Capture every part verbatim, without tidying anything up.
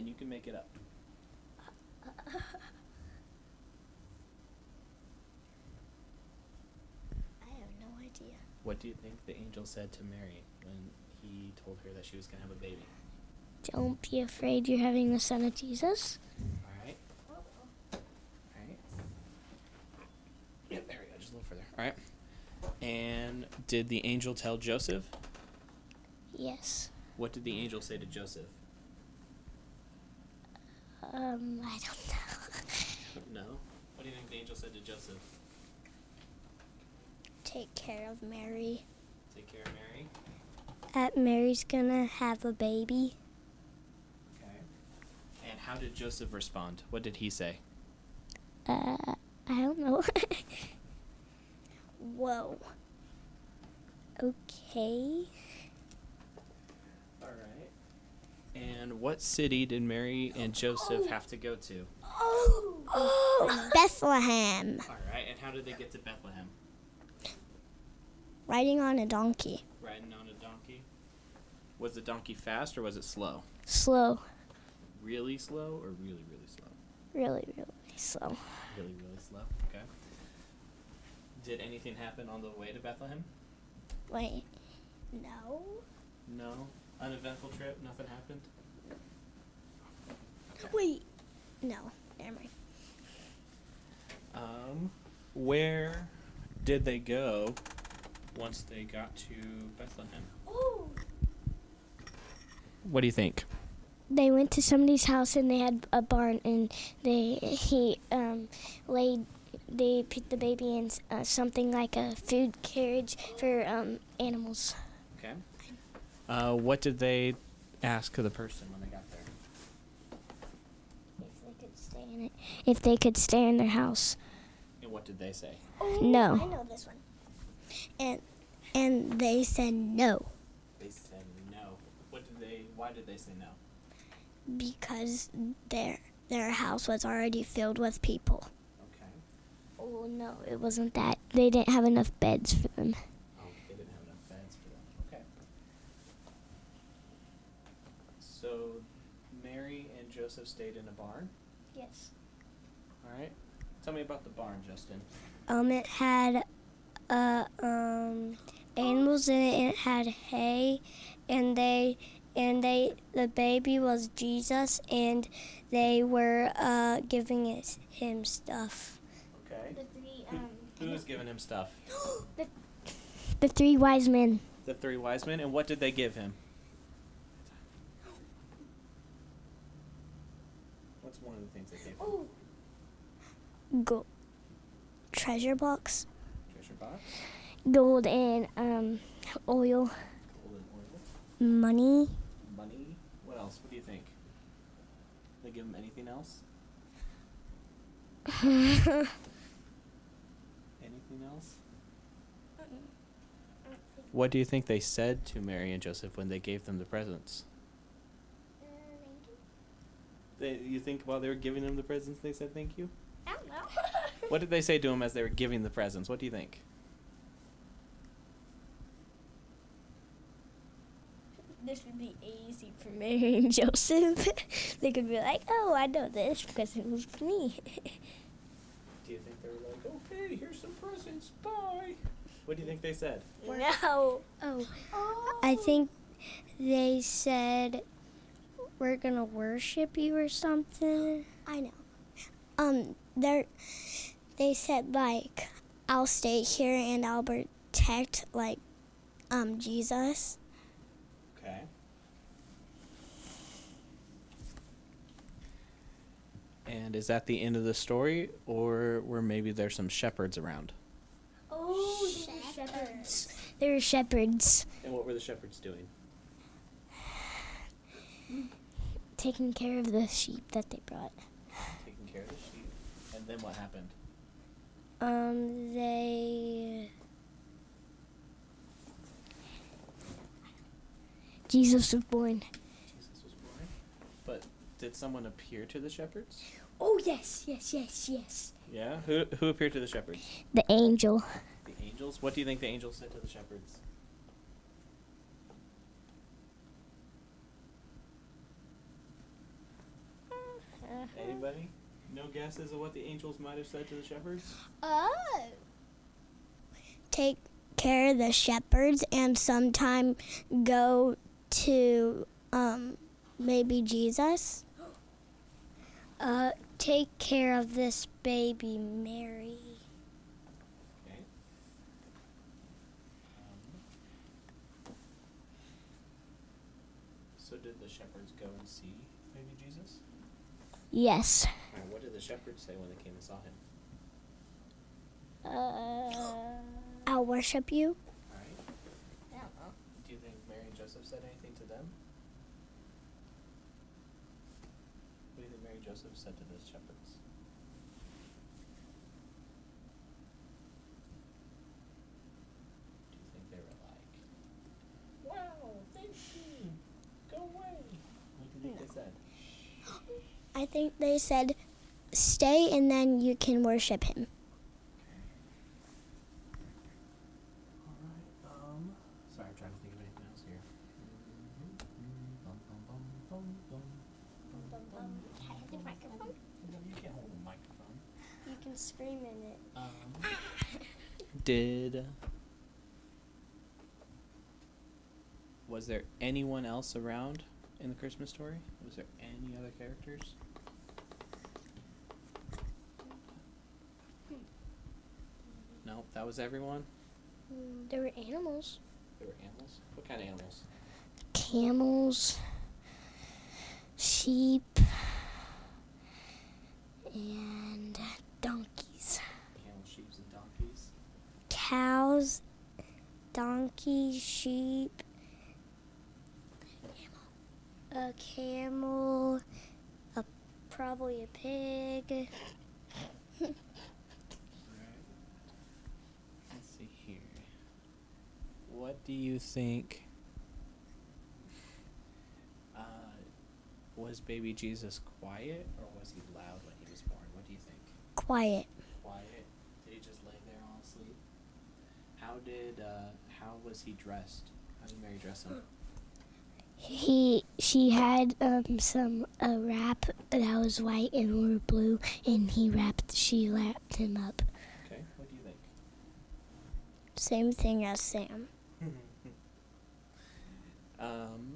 you can make it up. I have no idea. What do you think the angel said to Mary when he told her that she was going to have a baby? Don't be afraid, you're having the son of Jesus. All right. All right. Yep, there we go. Just a little further. All right. And did the angel tell Joseph? Yes. What did the angel say to Joseph? Um, I don't know. No. What do you think the angel said to Joseph? Take care of Mary. Take care of Mary. That Mary's gonna have a baby. Okay. And how did Joseph respond? What did he say? Uh, I don't know. Whoa. Okay. All right. And what city did Mary and Joseph have to go to? Oh, oh. Bethlehem. All right. And how did they get to Bethlehem? Riding on a donkey. Riding on a donkey. Was the donkey fast or was it slow? Slow. Really slow or really, really slow? Really, really slow. Really, really slow. Okay. Did anything happen on the way to Bethlehem? Wait. No. No. Uneventful trip? Nothing happened? Wait. No. Never mind. Um, where did they go once they got to Bethlehem? Oh. What do you think? They went to somebody's house and they had a barn and they he um laid they put the baby in uh, something like a food carriage for um animals. Okay. Uh, what did they ask of the person when they got there? If they could stay in it. If they could stay in their house. And what did they say? No. I know this one. And and they said no. They said no. What did they? Why did they say no? Because their their house was already filled with people. Okay. Oh no, it wasn't that. They didn't have enough beds for them. Oh, they didn't have enough beds for them. Okay. So, Mary and Joseph stayed in a barn. Yes. All right. Tell me about the barn, Justin. Um, it had uh um animals in it. And it had hay, and they and they the baby was Jesus, and they were uh giving it, him stuff. Okay. The three Who, who was giving him stuff? the, the three wise men. The three wise men. And what did they give him? What's one of the things they gave him? Go treasure box, Treasure box. gold, and um oil, Gold and oil. money. Money. What else? What do you think? They give him anything else? Anything else? What do you think they said to Mary and Joseph when they gave them the presents? They, you think while they were giving them the presents, they said thank you? I don't know. What did they say to him as they were giving the presents? What do you think? This would be easy for Mary and Joseph. They could be like, oh, I know this because it was for me. Do you think they were like, okay, here's some presents, bye? What do you think they said? No. Oh. I think they said, we're going to worship you or something. I know. Um, they're, they said, like, I'll stay here and I'll protect, like, um, Jesus. Okay. And is that the end of the story, or were maybe there some shepherds around? Oh, they were shepherds. They were shepherds. And what were the shepherds doing? Taking care of the sheep that they brought. Taking care of the sheep. And then what happened? Um, they... Jesus was born. Jesus was born. But did someone appear to the shepherds? Oh, yes, yes, yes, yes. Yeah? Who who appeared to the shepherds? The angel. The angels? What do you think the angels said to the shepherds? guesses of what the angels might have said to the shepherds? Oh. Take care of the shepherds and sometime go to um, maybe Jesus. Uh, take care of this baby, Mary. Okay. Um, so did the shepherds go and see baby Jesus? Yes. All right, what did the shepherds say when they came and saw him? Uh, I'll worship you. All right. Yeah. Do you think Mary and Joseph said anything to them? What do you think Mary and Joseph said to the shepherds? Do you think they were like, "Wow, thank you, go away"? What do you think they said? I think they said, stay and then you can worship him. Alright, um, sorry, I'm trying to think of anything else here. Bum, bum, bum, bum, bum. Can I have the microphone? You can't hold a microphone. You can scream in it. Um, did, was there anyone else around in the Christmas story? Was there any other characters? No, that was everyone? There were animals. There were animals? What kind of animals? Camels, sheep, and donkeys. Camels, sheep, and donkeys? Cows, donkeys, sheep, a camel, a probably a pig. Let's see here. What do you think? Uh, was baby Jesus quiet or was he loud when he was born? What do you think? Quiet. Quiet? Did he just lay there all asleep? How did, uh, how was he dressed? How did Mary dress him? He, she had um some a wrap that was white and were blue, and he wrapped. She wrapped him up. Okay, what do you think? Same thing as Sam. um,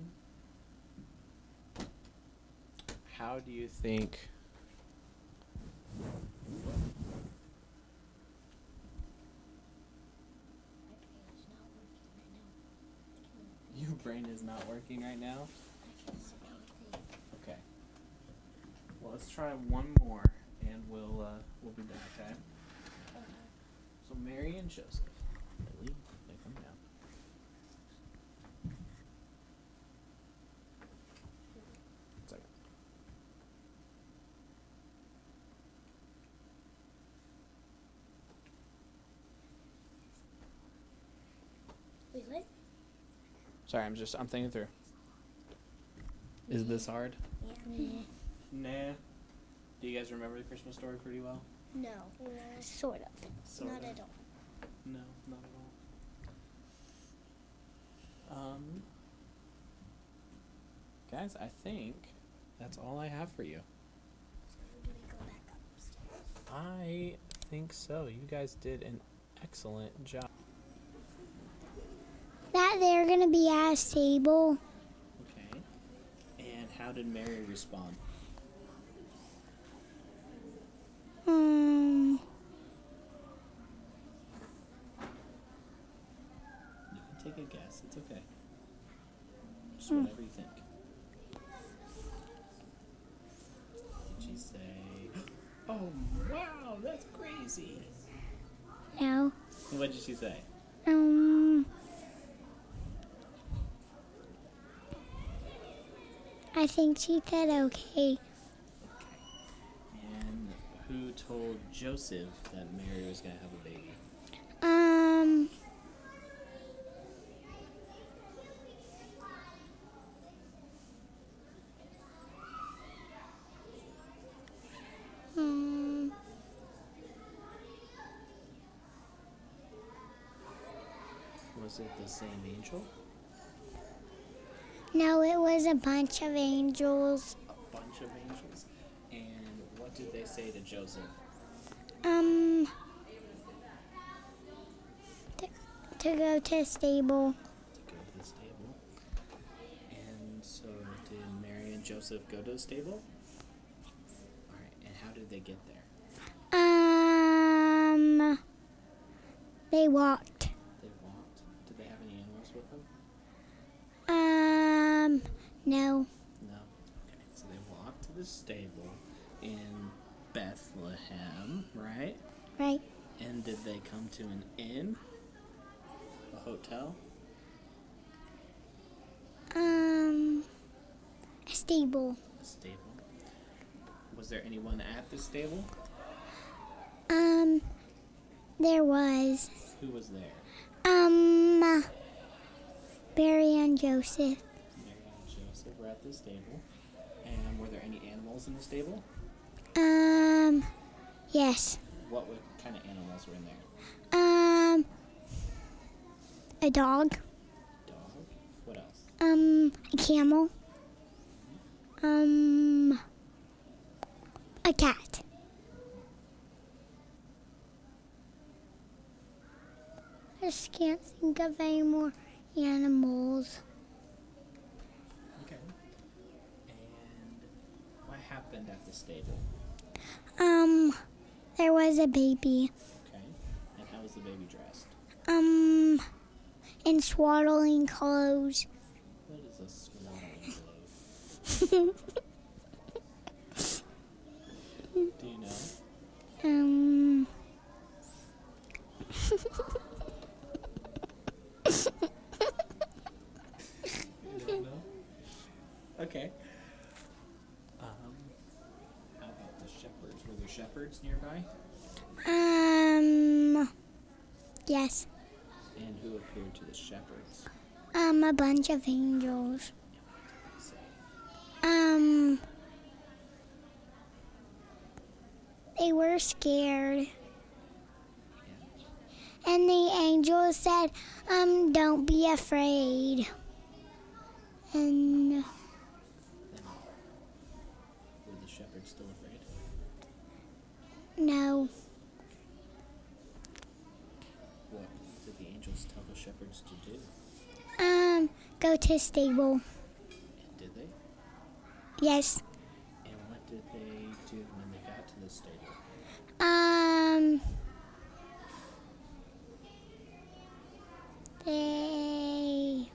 how do you think? Your brain is not working right now? Okay. Well, let's try one more, and we'll uh, we'll be done. Okay. So Mary and Joseph. Lily, they come down. One second. Wait, what? Sorry, I'm just I'm thinking through. Is this hard? Yeah. Nah. Do you guys remember the Christmas story pretty well? No. Sort of. Sort Not of. at all. No, not at all. Um, guys, I think that's all I have for you. I think so. You guys did an excellent job. That they're gonna be at a table. Okay. And how did Mary respond? Hmm. You can take a guess. It's okay. Just Hmm. whatever you think. Did she say, "Oh, wow, that's crazy"? No. What did she say? Um. I think she said okay. Okay. And who told Joseph that Mary was going to have a baby? Um. Hmm. Was it the same angel? No, it was a bunch of angels. A bunch of angels? And what what did they say to Joseph? Um, to, to go to the stable. To go to the stable. And so did Mary and Joseph go to the stable? All right, and how did they get there? Um, they walked. They walked. Did they have any animals with them? Um, no. No. Okay, so they walked to the stable in Bethlehem, right? Right. And did they come to an inn? A hotel? Um, a stable. A stable. Was there anyone at the stable? Um, there was. Who was there? Um, Mary and Joseph. Mary and Joseph were at the stable. And were there any animals in the stable? Um, yes. What what kind of animals were in there? Um, a dog. Dog. What else? Um, a camel. Um, a cat. I just can't think of any more animals. Okay. And what happened at the stable? Um, there was a baby. Okay. And how was the baby dressed? Um, in swaddling clothes. What is a swaddling clothes? Do you know? Um, You don't know? Okay. Um, how about the shepherds? Were there shepherds nearby? um, yes. And who appeared to the shepherds? Um, a bunch of angels. They say, Um, they were scared. yeah. And the angel said, um, don't be afraid. And Then were the shepherds still afraid? no, What did the angels tell the shepherds to do? um, go to stable. And did they? Yes. And what did they do when they got to the stable? Um, they,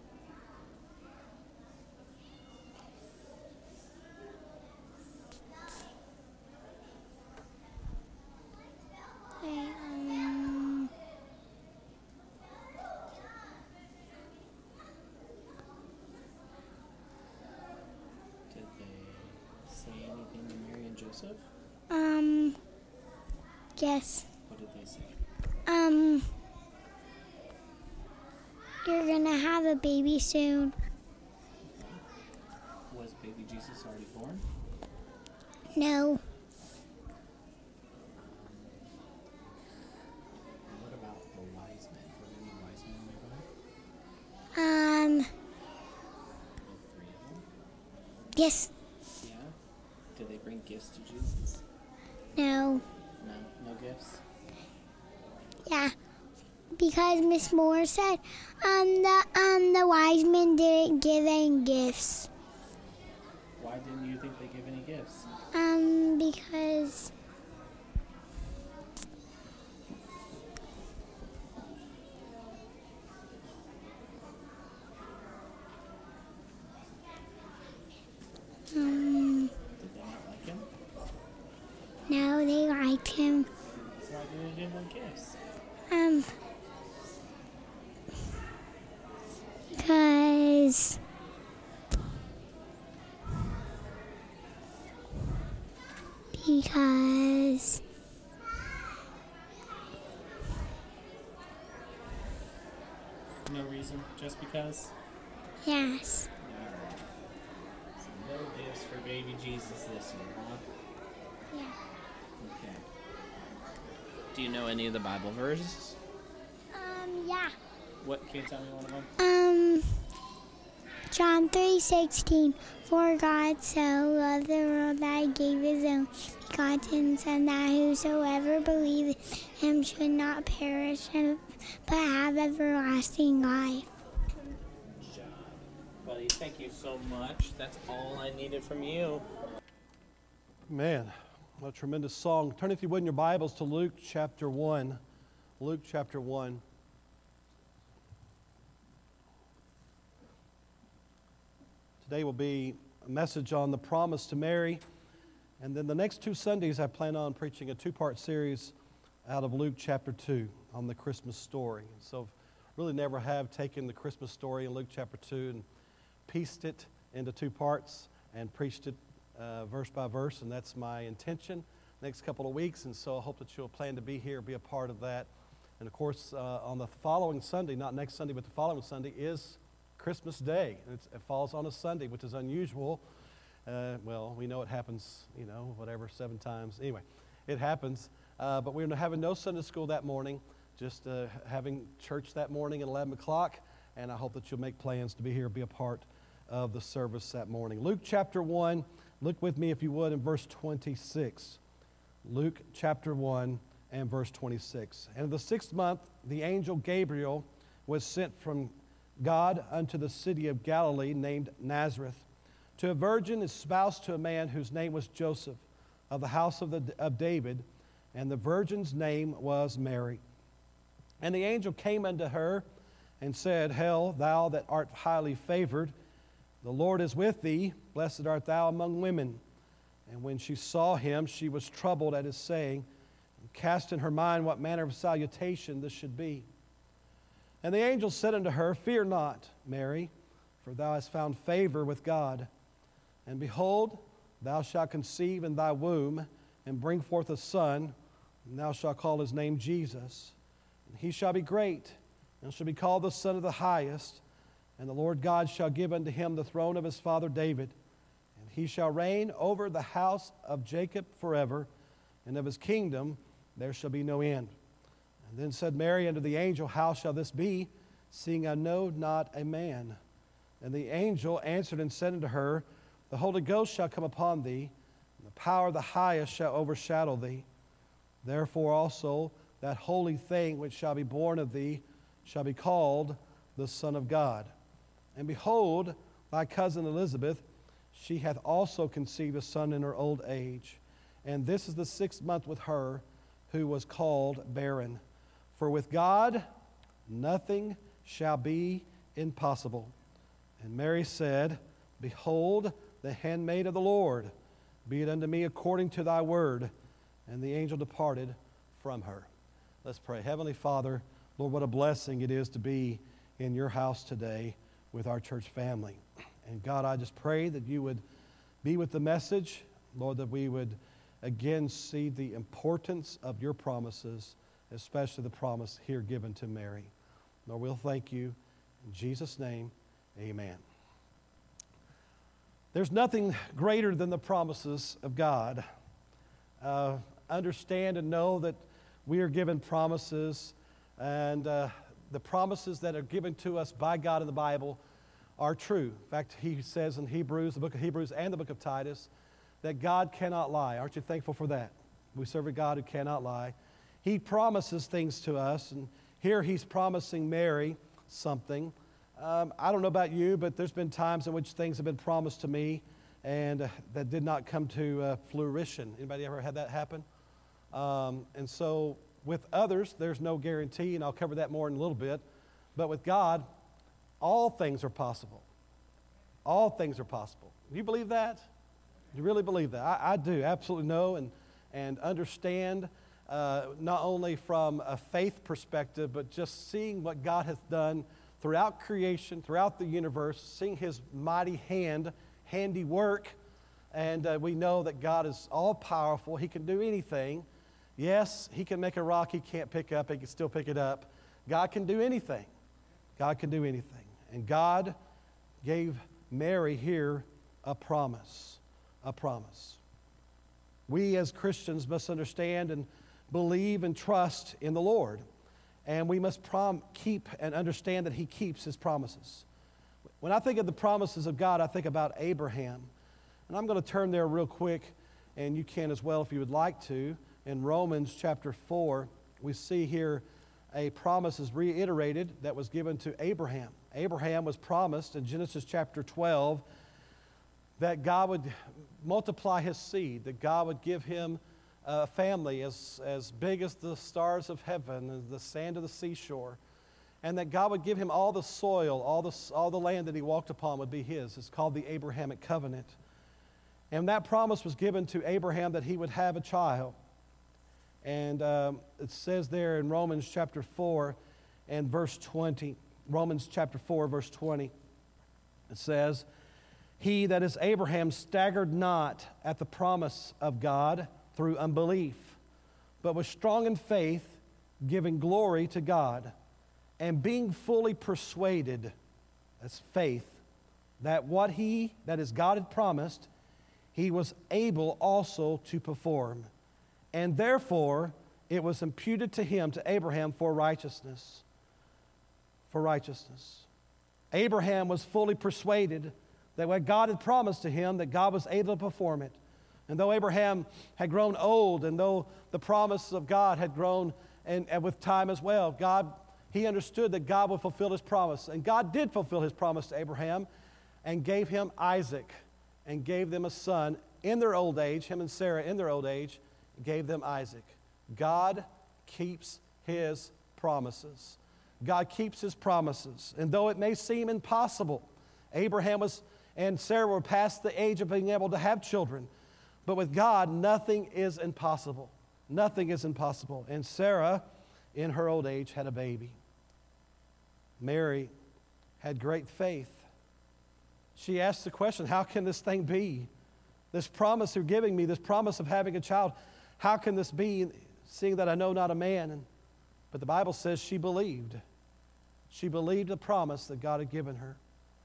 they, um, Did they say anything to Mary and Joseph? um, yes. What did they say? Um, you're gonna have a baby soon. Was baby Jesus already born? No. What about the wise men? Were there any wise men nearby? Um, All three of them? yes. Yeah? Did they bring gifts to Jesus? No. No? No gifts? Yeah. Because Miss Moore said, um, the um the wise men didn't give any gifts. Why didn't you think they give any gifts? Um, because um Did they not like him? no, they liked him. So why did they give him gifts? Um, because because No reason? Just because? yes. Alright. So no gifts for baby Jesus this year, huh? Yeah. Okay. Do you know any of the Bible verses? Um, yeah. What? Can you tell me one of them? Um, John three sixteen. For God so loved the world that he gave his only begotten Son, that whosoever believeth him should not perish but have everlasting life. Good job, buddy. Thank you so much. That's all I needed from you. Man, what a tremendous song. Turn, if you would, in your Bibles to Luke chapter one. Luke chapter one. Today will be a message on the promise to Mary. And then the next two Sundays, I plan on preaching a two-part series out of Luke chapter two on the Christmas story. And so really never have taken the Christmas story in Luke chapter two and pieced it into two parts and preached it uh, verse by verse. And that's my intention next couple of weeks. And so I hope that you'll plan to be here, be a part of that. And of course, uh, on the following Sunday, not next Sunday, but the following Sunday is Christmas Day. It's, it falls on a Sunday, which is unusual. Uh, well, we know it happens, you know, whatever, seven times. Anyway, it happens. Uh, but we're having no Sunday school that morning, just uh, having church that morning at eleven o'clock. And I hope that you'll make plans to be here, be a part of the service that morning. Luke chapter one, look with me if you would in verse twenty-six. Luke chapter one and verse twenty-six. And in the sixth month, the angel Gabriel was sent from God unto the city of Galilee named Nazareth, to a virgin espoused to a man whose name was Joseph, of the house of, the, of David, and the virgin's name was Mary. And the angel came unto her and said, Hail, thou that art highly favored, the Lord is with thee, blessed art thou among women. And when she saw him, she was troubled at his saying, and cast in her mind what manner of salutation this should be. And the angel said unto her, Fear not, Mary, for thou hast found favor with God. And behold, thou shalt conceive in thy womb, and bring forth a son, and thou shalt call his name Jesus. And he shall be great, and shall be called the Son of the Highest. And the Lord God shall give unto him the throne of his father David. And he shall reign over the house of Jacob forever, and of his kingdom there shall be no end. And then said Mary unto the angel, How shall this be, seeing I know not a man? And the angel answered and said unto her, The Holy Ghost shall come upon thee, and the power of the highest shall overshadow thee. Therefore also that holy thing which shall be born of thee shall be called the Son of God. And behold, thy cousin Elizabeth, she hath also conceived a son in her old age. And this is the sixth month with her, who was called barren. For with God nothing shall be impossible. And Mary said, Behold, the handmaid of the Lord, be it unto me according to thy word. And the angel departed from her. Let's pray. Heavenly Father, Lord, what a blessing it is to be in your house today with our church family. And God, I just pray that you would be with the message, Lord, that we would again see the importance of your promises, especially the promise here given to Mary. Lord, we'll thank you. In Jesus' name, amen. There's nothing greater than the promises of God. Uh, understand and know that we are given promises, and uh, the promises that are given to us by God in the Bible are true. In fact, he says in Hebrews, the book of Hebrews and the book of Titus, that God cannot lie. Aren't you thankful for that? We serve a God who cannot lie. He promises things to us, and here he's promising Mary something. Um, I don't know about you, but there's been times in which things have been promised to me and uh, that did not come to uh, fruition. Anybody ever had that happen? Um, and so with others, there's no guarantee, and I'll cover that more in a little bit. But with God, all things are possible. All things are possible. Do you believe that? Do you really believe that? I, I do, absolutely know and, and understand, uh, not only from a faith perspective, but just seeing what God has done throughout creation, throughout the universe, seeing his mighty hand, handiwork, and uh, we know that God is all-powerful. He can do anything. Yes, he can make a rock he can't pick up. He can still pick it up. God can do anything. God can do anything. And God gave Mary here a promise, a promise. We as Christians must understand and believe and trust in the Lord. And we must prom- keep and understand that he keeps his promises. When I think of the promises of God, I think about Abraham. And I'm going to turn there real quick, and you can as well if you would like to. In Romans chapter four, we see here a promise is reiterated that was given to Abraham. Abraham was promised in Genesis chapter twelve that God would multiply his seed, that God would give him a family as, as big as the stars of heaven, as the sand of the seashore, and that God would give him all the soil, all the, all the land that he walked upon would be his. It's called the Abrahamic covenant. And that promise was given to Abraham that he would have a child. And um, it says there in Romans chapter four and verse twenty, Romans chapter four, verse twenty, it says, "He, that is Abraham, staggered not at the promise of God through unbelief, but was strong in faith, giving glory to God, and being fully persuaded," that's faith, "that what he, that is God, had promised, he was able also to perform. And therefore it was imputed to him," to Abraham, "for righteousness." For righteousness. Abraham was fully persuaded that what God had promised to him, that God was able to perform it. And though Abraham had grown old, and though the promise of God had grown and, and with time as well, God, he understood that God would fulfill his promise. And God did fulfill his promise to Abraham and gave him Isaac and gave them a son in their old age, him and Sarah in their old age, gave them Isaac. God keeps his promises. God keeps his promises. And though it may seem impossible, Abraham was and Sarah were past the age of being able to have children. But with God, nothing is impossible. Nothing is impossible. And Sarah, in her old age, had a baby. Mary had great faith. She asked the question, how can this thing be? This promise you're giving me, this promise of having a child, how can this be, seeing that I know not a man? And, but the Bible says she believed. She believed the promise that God had given her.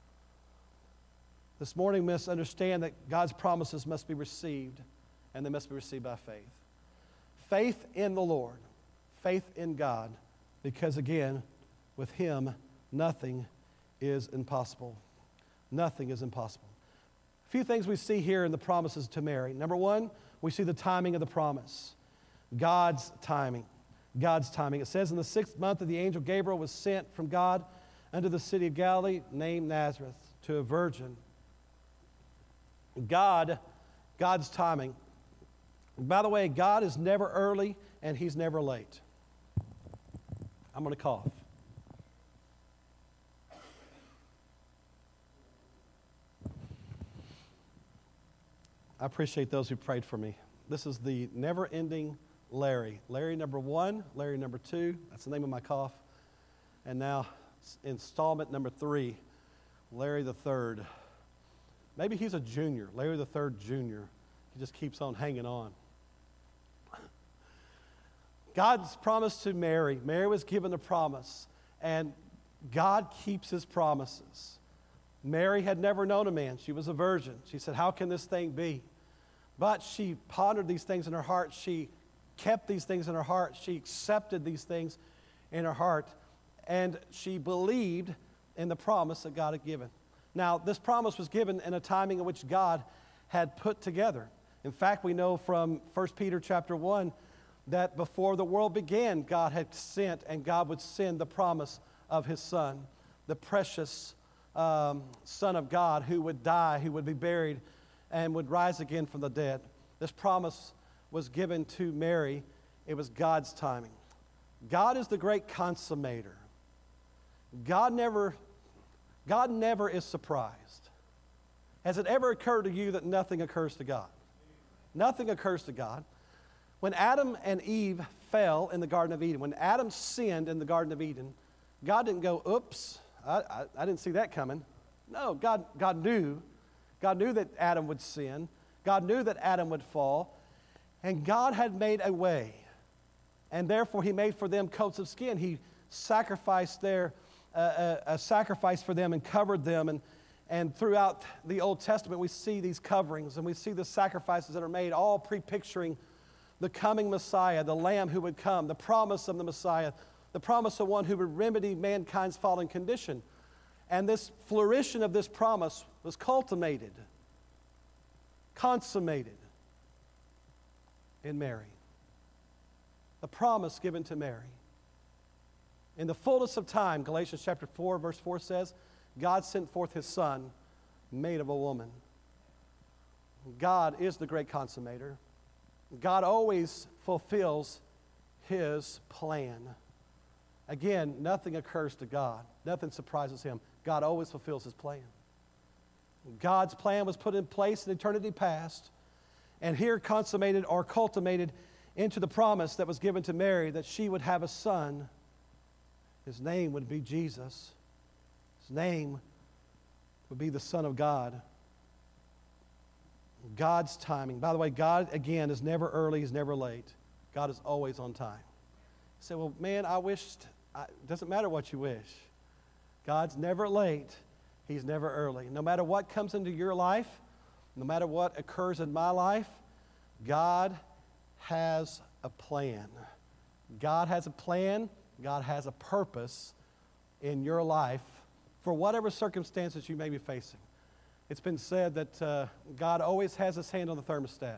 This morning, we must understand that God's promises must be received, and they must be received by faith. Faith in the Lord, faith in God, because again, with him, nothing is impossible. Nothing is impossible. A few things we see here in the promises to Mary. Number one, we see the timing of the promise. God's timing. God's timing. It says in the sixth month of the angel Gabriel was sent from God unto the city of Galilee named Nazareth to a virgin. God, God's timing. By the way, God is never early and he's never late. I'm going to cough. I appreciate those who prayed for me. This is the never-ending Larry. Larry number one, Larry number two, that's the name of my cough. And now installment number three, Larry the third. Maybe he's a junior, Larry the third junior. He just keeps on hanging on. God's promise to Mary. Mary was given a promise, and God keeps his promises. Mary had never known a man. She was a virgin. She said, how can this thing be? But she pondered these things in her heart. She kept these things in her heart. She accepted these things in her heart. And she believed in the promise that God had given. Now, this promise was given in a timing in which God had put together. In fact, we know from First Peter chapter one that before the world began, God had sent, and God would send the promise of his Son, the precious um, Son of God who would die, who would be buried, and would rise again from the dead. This promise was given to Mary. It was God's timing. God is the great consummator. God never, God never is surprised. Has it ever occurred to you that nothing occurs to God? Nothing occurs to God. When Adam and Eve fell in the Garden of Eden, when Adam sinned in the Garden of Eden, God didn't go, oops, I, I, I didn't see that coming. No, God, God knew. God knew that Adam would sin. God knew that Adam would fall. And God had made a way. And therefore, he made for them coats of skin. He sacrificed their, uh, a, a sacrifice for them and covered them. And, and throughout the Old Testament, we see these coverings and we see the sacrifices that are made, all pre-picturing the coming Messiah, the Lamb who would come, the promise of the Messiah, the promise of one who would remedy mankind's fallen condition. And this flourishing of this promise was culminated, consummated in Mary. The promise given to Mary. In the fullness of time, Galatians chapter four, verse four says, God sent forth his Son, made of a woman. God is the great consummator. God always fulfills his plan. Again, nothing occurs to God. Nothing surprises him. God always fulfills his plan. God's plan was put in place in eternity past, and here consummated or culminated into the promise that was given to Mary that she would have a son. His name would be Jesus. His name would be the Son of God. God's timing. By the way, God, again, is never early, he's never late. God is always on time. You say, well, man, I wished, I, it doesn't matter what you wish. God's never late, he's never early. No matter what comes into your life, no matter what occurs in my life, God has a plan. God has a plan, God has a purpose in your life for whatever circumstances you may be facing. It's been said that uh, God always has his hand on the thermostat.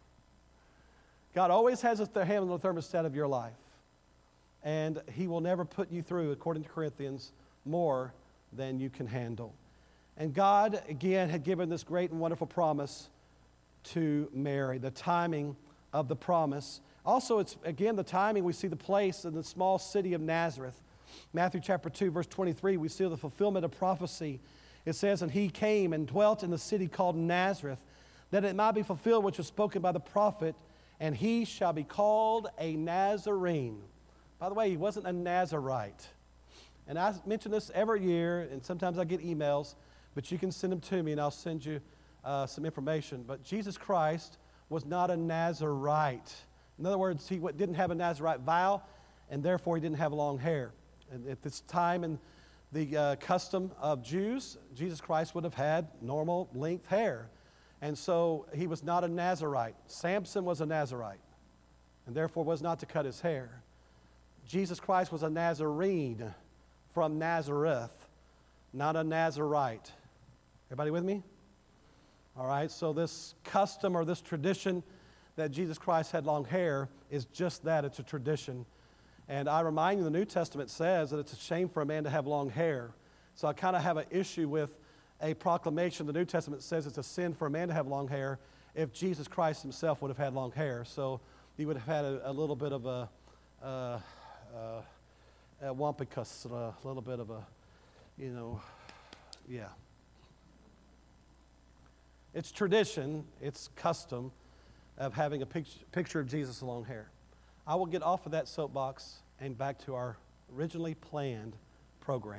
God always has his hand on the thermostat of your life. And he will never put you through, according to Corinthians, more than you can handle. And God, again, had given this great and wonderful promise to Mary, the timing of the promise. Also, it's, again, the timing, we see the place in the small city of Nazareth. Matthew chapter two, verse twenty-three, we see the fulfillment of prophecy. It says, and he came and dwelt in the city called Nazareth, that it might be fulfilled which was spoken by the prophet, and he shall be called a Nazarene. By the way, he wasn't a Nazarite. And I mention this every year, and sometimes I get emails, but you can send them to me, and I'll send you uh, some information. But Jesus Christ was not a Nazarite. In other words, he didn't have a Nazarite vow, and therefore he didn't have long hair. And at this time in the uh, custom of Jews, Jesus Christ would have had normal length hair. And so he was not a Nazarite. Samson was a Nazarite, and therefore was not to cut his hair. Jesus Christ was a Nazarene from Nazareth, not a Nazarite. Everybody with me? All right, so this custom or this tradition that Jesus Christ had long hair is just that, it's a tradition. And I remind you, the New Testament says that it's a shame for a man to have long hair. So I kind of have an issue with a proclamation. The New Testament says it's a sin for a man to have long hair if Jesus Christ himself would have had long hair. So he would have had a, a little bit of a, uh, uh, a wampicus, a little bit of a, you know, yeah. It's tradition, it's custom of having a picture, picture of Jesus with long hair. I will get off of that soapbox and back to our originally planned program.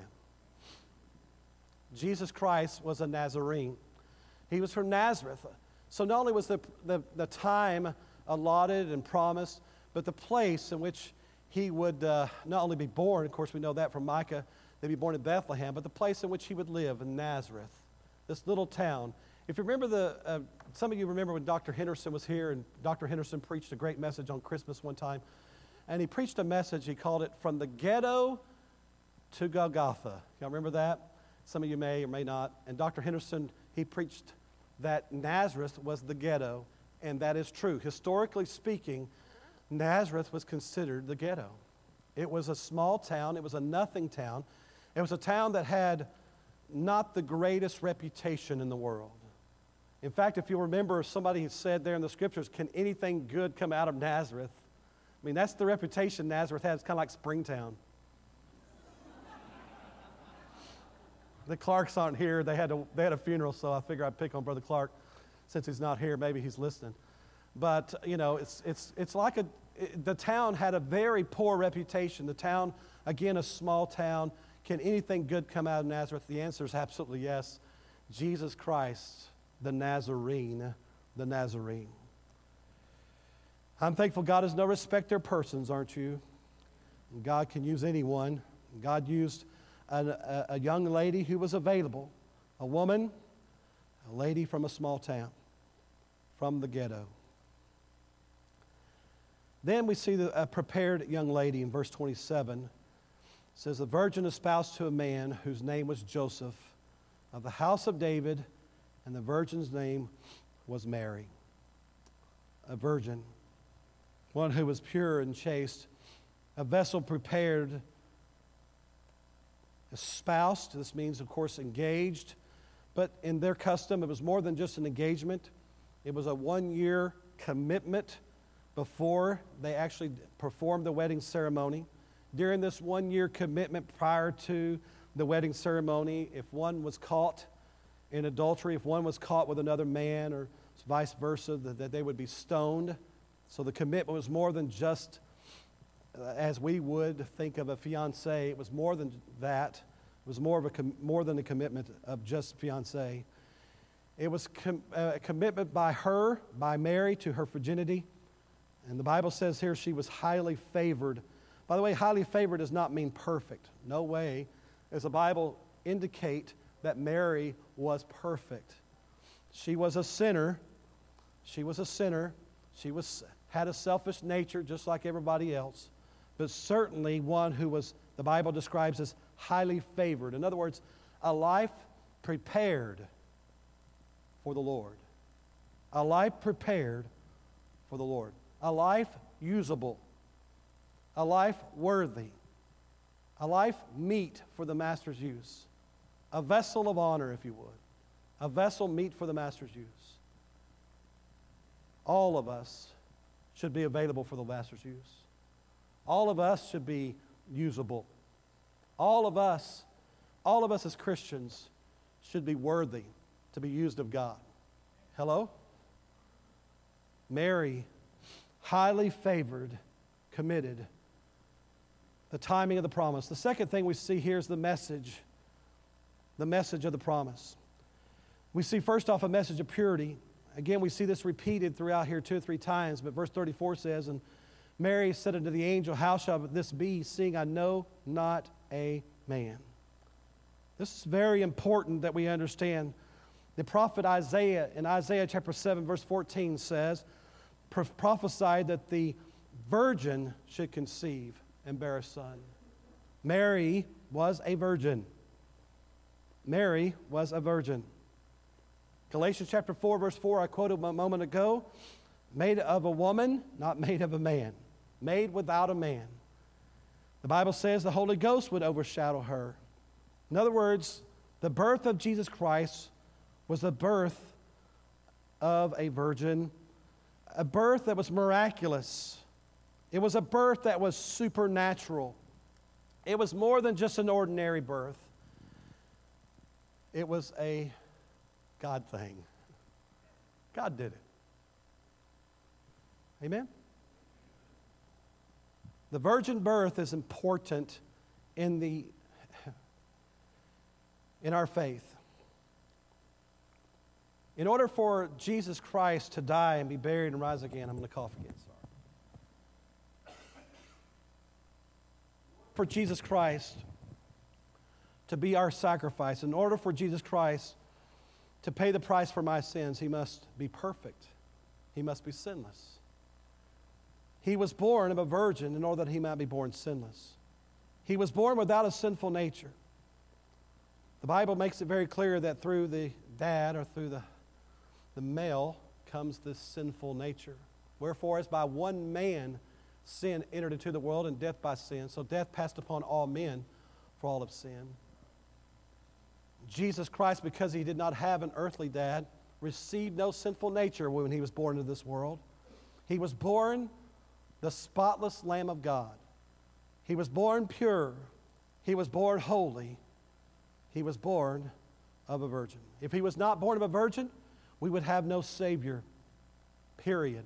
Jesus Christ was a Nazarene. He was from Nazareth. So not only was the, the, the time allotted and promised, but the place in which he would uh, not only be born, of course we know that from Micah, they'd be born in Bethlehem, but the place in which he would live in Nazareth, this little town. If you remember the, uh, some of you remember when Doctor Henderson was here, and Doctor Henderson preached a great message on Christmas one time, and he preached a message, he called it From the Ghetto to Golgotha. Y'all remember that? Some of you may or may not. And Doctor Henderson, he preached that Nazareth was the ghetto, and that is true. Historically speaking, Nazareth was considered the ghetto. It was a small town. It was a nothing town. It was a town that had not the greatest reputation in the world. In fact, if you remember, somebody had said there in the scriptures, can anything good come out of Nazareth? I mean, that's the reputation Nazareth had. It's kind of like Springtown. The Clarks aren't here. They had, a, they had a funeral, so I figure I'd pick on Brother Clark. Since he's not here, maybe he's listening. But, you know, it's, it's, it's like a, it, the town had a very poor reputation. The town, again, a small town. Can anything good come out of Nazareth? The answer is absolutely yes. Jesus Christ, the Nazarene, the Nazarene. I'm thankful God is no respecter of persons, aren't you? God can use anyone. God used a, a, a young lady who was available, a woman, a lady from a small town, from the ghetto. Then we see the, a prepared young lady in verse twenty-seven. says, the virgin espoused to a man whose name was Joseph, of the house of David, and the virgin's name was Mary. A virgin, one who was pure and chaste, a vessel prepared, espoused. This means, of course, engaged. But in their custom, it was more than just an engagement. It was a one-year commitment before they actually performed the wedding ceremony. During this one-year commitment prior to the wedding ceremony, if one was caught in adultery, if one was caught with another man or vice versa, that, that they would be stoned. So the commitment was more than just uh, as we would think of a fiancé. It was more than that. It was more of a com- more than a commitment of just fiancé. It was com- a commitment by her, by Mary, to her virginity. And the Bible says here she was highly favored. By the way, highly favored does not mean perfect. No way does the Bible indicate that Mary was perfect. She was a sinner. She was a sinner. She was, had a selfish nature just like everybody else. But certainly one who was, the Bible describes as highly favored. In other words, a life prepared for the Lord. A life prepared for the Lord. A life usable. A life worthy. A life meet for the Master's use. A vessel of honor, if you would. A vessel meet for the Master's use. All of us should be available for the Master's use. All of us should be usable. All of us, all of us as Christians should be worthy to be used of God. Hello? Mary, highly favored, committed. The timing of the promise. The second thing we see here is the message. The message of the promise. We see first off a message of purity. Again, we see this repeated throughout here two or three times, but verse thirty-four says, and Mary said unto the angel, how shall this be, seeing I know not a man? This is very important that we understand. The prophet Isaiah, in Isaiah chapter seven, verse fourteen says, prophesied that the virgin should conceive and bear a son. Mary was a virgin. Mary was a virgin. Galatians chapter four, verse four, I quoted a moment ago, made of a woman, not made of a man. Made without a man. The Bible says the Holy Ghost would overshadow her. In other words, the birth of Jesus Christ was the birth of a virgin, a birth that was miraculous. It was a birth that was supernatural. It was more than just an ordinary birth. It was a God thing. God did it. Amen? The virgin birth is important in the in our faith. In order for Jesus Christ to die and be buried and rise again, I'm going to cough again, sorry. For Jesus Christ to be our sacrifice, in order for Jesus Christ to pay the price for my sins, he must be perfect. He must be sinless. He was born of a virgin in order that he might be born sinless. He was born without a sinful nature. The Bible makes it very clear that through the dad or through the, the male comes this sinful nature. Wherefore, as by one man sin entered into the world, and death by sin, so death passed upon all men, for all have sinned. Jesus Christ, because he did not have an earthly dad, received no sinful nature when he was born into this world. He was born the spotless Lamb of God. He was born pure. He was born holy. He was born of a virgin. If he was not born of a virgin, we would have no Savior. Period.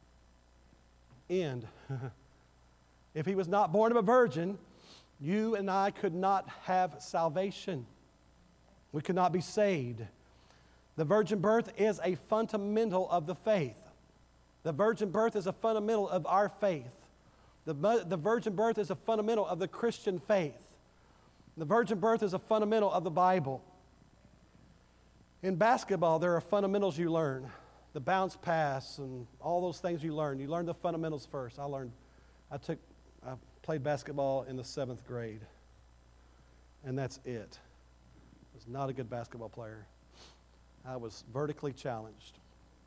End. If he was not born of a virgin, you and I could not have salvation. We could not be saved. The virgin birth is a fundamental of the faith. The virgin birth is a fundamental of our faith. The, the virgin birth is a fundamental of the Christian faith. The virgin birth is a fundamental of the Bible. In basketball, there are fundamentals you learn. The bounce pass and all those things you learn. You learn the fundamentals first. I learned, I took, I played basketball in the seventh grade. and that's it. I was not a good basketball player. I was vertically challenged.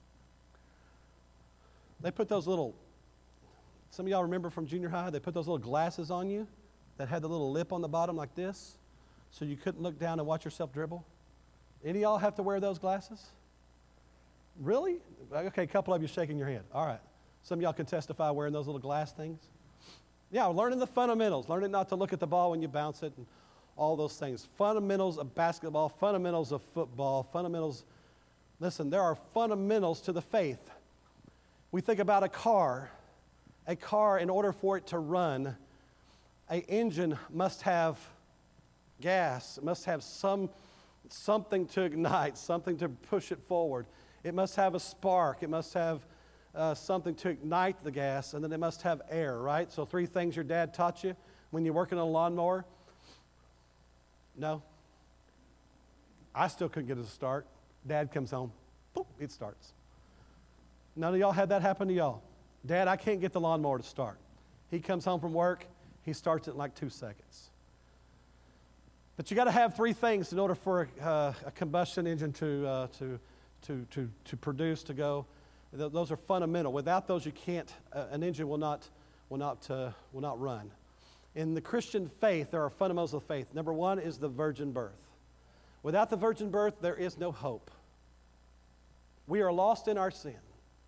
They put those little, some of y'all remember from junior high, they put those little glasses on you that had the little lip on the bottom like this, so you couldn't look down and watch yourself dribble. Any of y'all have to wear those glasses? Really? Okay, a couple of you shaking your head. All right. Some of y'all can testify wearing those little glass things. Yeah, learning the fundamentals, learning not to look at the ball when you bounce it and all those things. Fundamentals of basketball, fundamentals of football, fundamentals. Listen, there are fundamentals to the faith. We think about a car. A car, in order for it to run, an engine must have gas. It must have some something to ignite, something to push it forward. It must have a spark. It must have uh, something to ignite the gas, and then it must have air, right? So three things your dad taught you when you're working on a lawnmower. No? I still couldn't get it to start. Dad comes home. Boom, it starts. None of y'all had that happen to y'all? Dad, I can't get the lawnmower to start. He comes home from work. He starts it in like two seconds. But you got to have three things in order for uh, a combustion engine to, uh, to, to, to, to produce, to go. Th- those are fundamental. Without those, you can't, uh, an engine will not, will, not, uh, will not run. In the Christian faith, there are fundamentals of faith. Number one is the virgin birth. Without the virgin birth, there is no hope. We are lost in our sin.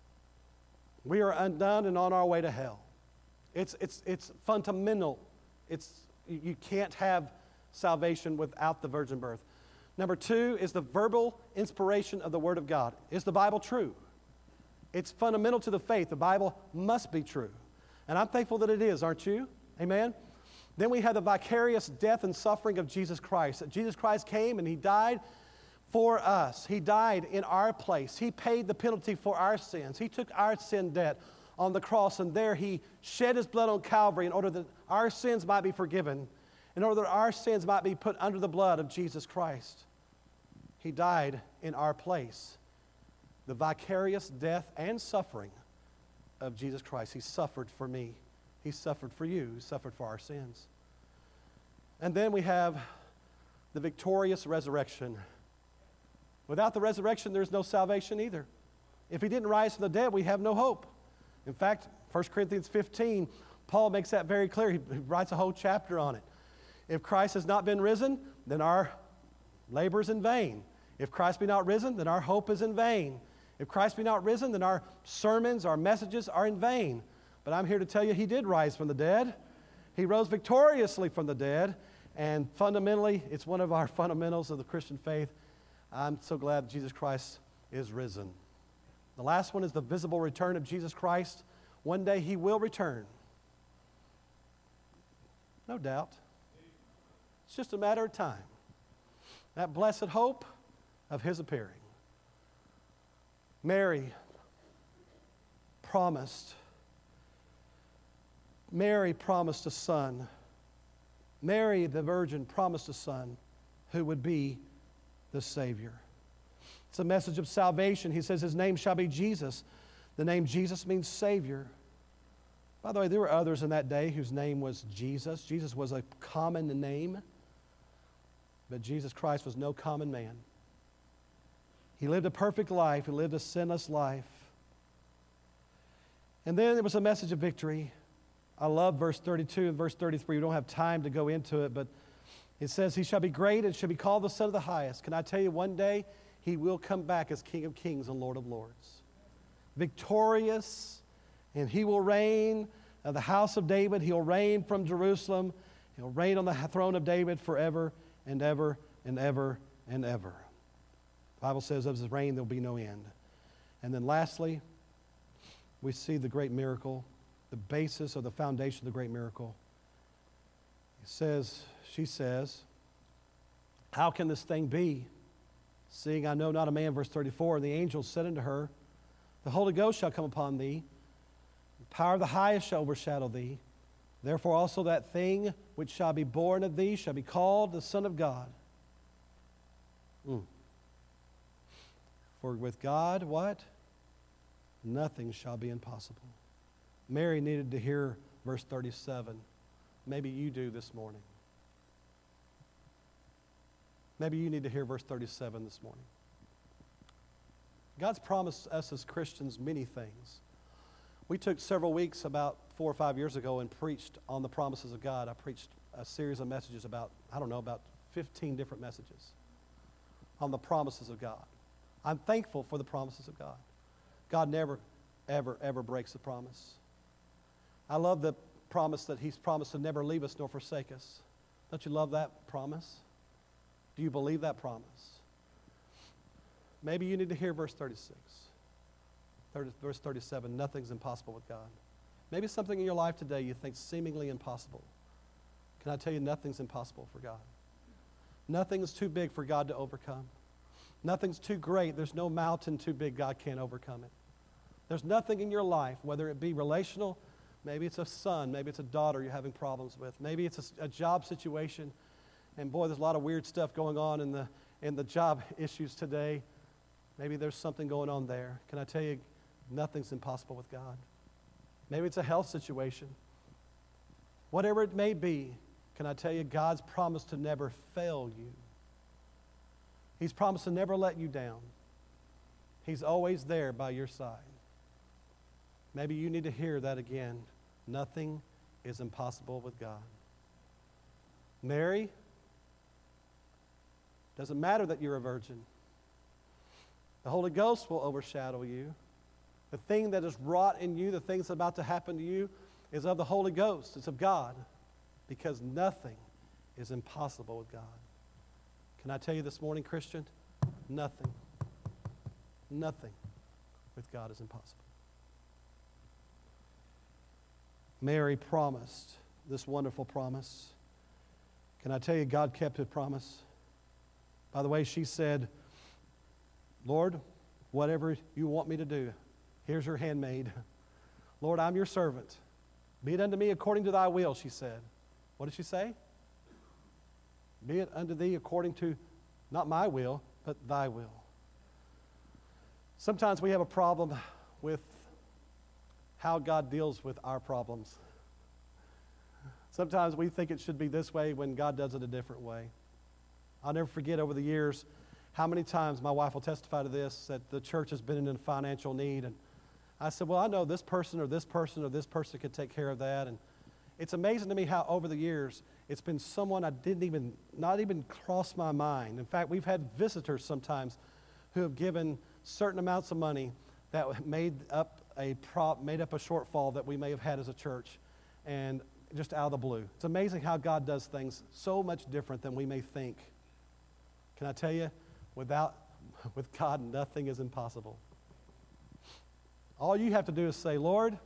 We are undone and on our way to hell. It's, it's, it's fundamental. It's, you can't have salvation without the virgin birth. Number two is the verbal inspiration of the Word of God. Is the Bible true? It's fundamental to the faith. The Bible must be true. And I'm thankful that it is, aren't you? Amen? Then we have the vicarious death and suffering of Jesus Christ. That Jesus Christ came and He died for us. He died in our place. He paid the penalty for our sins. He took our sin debt on the cross, and there He shed His blood on Calvary in order that our sins might be forgiven, in order that our sins might be put under the blood of Jesus Christ. He died in our place. The vicarious death and suffering of Jesus Christ. He suffered for me. He suffered for you. He suffered for our sins. And then we have the victorious resurrection. Without the resurrection, there's no salvation either. If He didn't rise from the dead, we have no hope. In fact, First Corinthians fifteen, Paul makes that very clear. He writes a whole chapter on it. If Christ has not been risen, then our labor is in vain. If Christ be not risen, then our hope is in vain. If Christ be not risen, then our sermons, our messages are in vain. But I'm here to tell you He did rise from the dead. He rose victoriously from the dead. And fundamentally, it's one of our fundamentals of the Christian faith. I'm so glad that Jesus Christ is risen. The last one is the visible return of Jesus Christ. One day He will return. No doubt. It's just a matter of time. That blessed hope of His appearing. Mary promised. Mary promised a son. Mary, the virgin, promised a son who would be the Savior. It's a message of salvation. He says His name shall be Jesus. The name Jesus means Savior. By the way, there were others in that day whose name was Jesus. Jesus was a common name, but Jesus Christ was no common man. He lived a perfect life. He lived a sinless life. And then there was a message of victory. I love verse thirty-two and verse thirty-three. We don't have time to go into it, but it says, He shall be great and shall be called the Son of the Highest. Can I tell you, one day He will come back as King of Kings and Lord of Lords. Victorious, and He will reign of the house of David. He'll reign from Jerusalem. He'll reign on the throne of David forever and ever and ever and ever. The Bible says of His reign there will be no end. And then lastly, we see the great miracle, the basis or the foundation of the great miracle. It says, she says, how can this thing be? Seeing I know not a man, verse thirty-four, and the angel said unto her, the Holy Ghost shall come upon thee, the power of the highest shall overshadow thee. Therefore also that thing which shall be born of thee shall be called the Son of God. Mm. For with God, what? Nothing shall be impossible. Mary needed to hear verse thirty-seven. Maybe you do this morning. Maybe you need to hear verse thirty-seven this morning. God's promised us as Christians many things. We took several weeks about four or five years ago and preached on the promises of God. I preached a series of messages about, I don't know, about fifteen different messages on the promises of God. I'm thankful for the promises of God. God never, ever, ever breaks a promise. I love the promise that He's promised to never leave us nor forsake us. Don't you love that promise? Do you believe that promise? Maybe you need to hear verse thirty-six. thirty, verse thirty-seven, nothing's impossible with God. Maybe something in your life today you think seemingly impossible. Can I tell you, nothing's impossible for God. Nothing is too big for God to overcome. Nothing's too great. There's no mountain too big God can't overcome it. There's nothing in your life, whether it be relational, maybe it's a son, maybe it's a daughter you're having problems with, maybe it's a, a job situation, and boy, there's a lot of weird stuff going on in the, in the job issues today. Maybe there's something going on there. Can I tell you, nothing's impossible with God. Maybe it's a health situation. Whatever it may be, can I tell you, God's promised to never fail you. He's promised to never let you down. He's always there by your side. Maybe you need to hear that again. Nothing is impossible with God. Mary, doesn't matter that you're a virgin. The Holy Ghost will overshadow you. The thing that is wrought in you, the thing that's about to happen to you, is of the Holy Ghost. It's of God. Because nothing is impossible with God. Can I tell you this morning, Christian? Nothing, nothing with God is impossible. Mary promised this wonderful promise. Can I tell you, God kept His promise? By the way, she said, Lord, whatever you want me to do, here's your handmaid. Lord, I'm your servant. Be it unto me according to thy will, she said. What did she say? Be it unto thee according to, not my will, but thy will. Sometimes we have a problem with how God deals with our problems. Sometimes we think it should be this way when God does it a different way. I'll never forget over the years how many times my wife will testify to this, that the church has been in financial need. And I said, well, I know this person or this person or this person could take care of that. And it's amazing to me how over the years it's been someone I didn't even, not even cross my mind. In fact, we've had visitors sometimes who have given certain amounts of money that made up a prop, made up a shortfall that we may have had as a church, and just out of the blue. It's amazing how God does things so much different than we may think. Can I tell you, without, with God, nothing is impossible. All you have to do is say, Lord,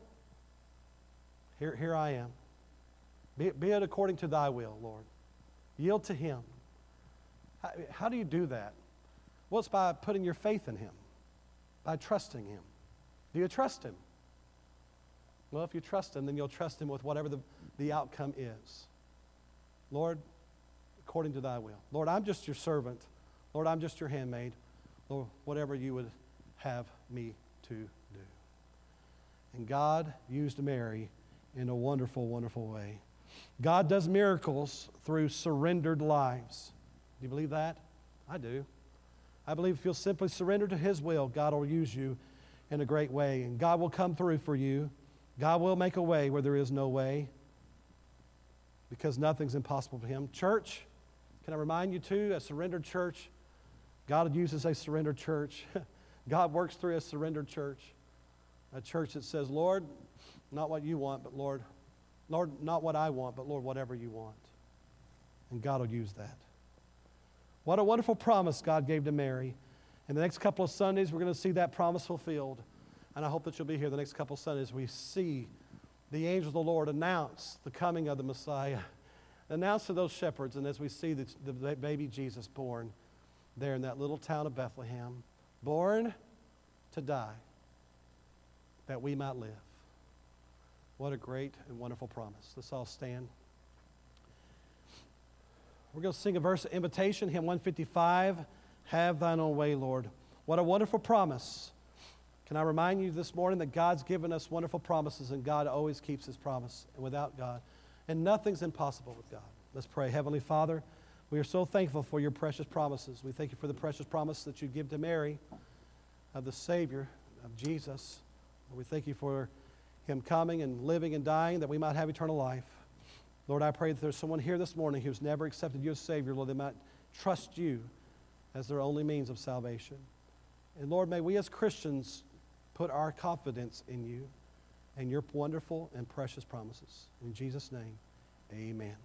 here, here I am. Be, be it according to thy will, Lord. Yield to Him. How, how do you do that? Well, it's by putting your faith in Him, by trusting Him. Do you trust Him? Well, if you trust Him, then you'll trust Him with whatever the, the outcome is. Lord, according to thy will. Lord, I'm just your servant. Lord, I'm just your handmaid. Lord, whatever you would have me to do. And God used Mary in a wonderful, wonderful way. God does miracles through surrendered lives. Do you believe that? I do. I believe if you'll simply surrender to His will, God will use you in a great way. And God will come through for you. God will make a way where there is no way, because nothing's impossible for Him. Church, can I remind you too, a surrendered church, God uses a surrendered church. God works through a surrendered church. A church that says, Lord, not what you want, but Lord, Lord, not what I want, but Lord, whatever you want. And God will use that. What a wonderful promise God gave to Mary. In the next couple of Sundays, we're going to see that promise fulfilled. And I hope that you'll be here the next couple of Sundays. We see the angel of the Lord announce the coming of the Messiah, announce to those shepherds, and as we see the, the baby Jesus born there in that little town of Bethlehem, born to die, that we might live. What a great and wonderful promise. Let's all stand. We're going to sing a verse of invitation, hymn one fifty-five, Have Thine Own Way, Lord. What a wonderful promise. Can I remind you this morning that God's given us wonderful promises, and God always keeps His promise, and without God. And nothing's impossible with God. Let's pray. Heavenly Father, We are so thankful for your precious promises. We thank you for the precious promise that you give to Mary of the Savior, of Jesus. We thank you for him coming and living and dying that we might have eternal life. Lord, I pray that there's someone here this morning who's never accepted you as Savior. Lord, they might trust you as their only means of salvation. And Lord, may we as Christians put our confidence in you and your wonderful and precious promises. In Jesus' name, amen.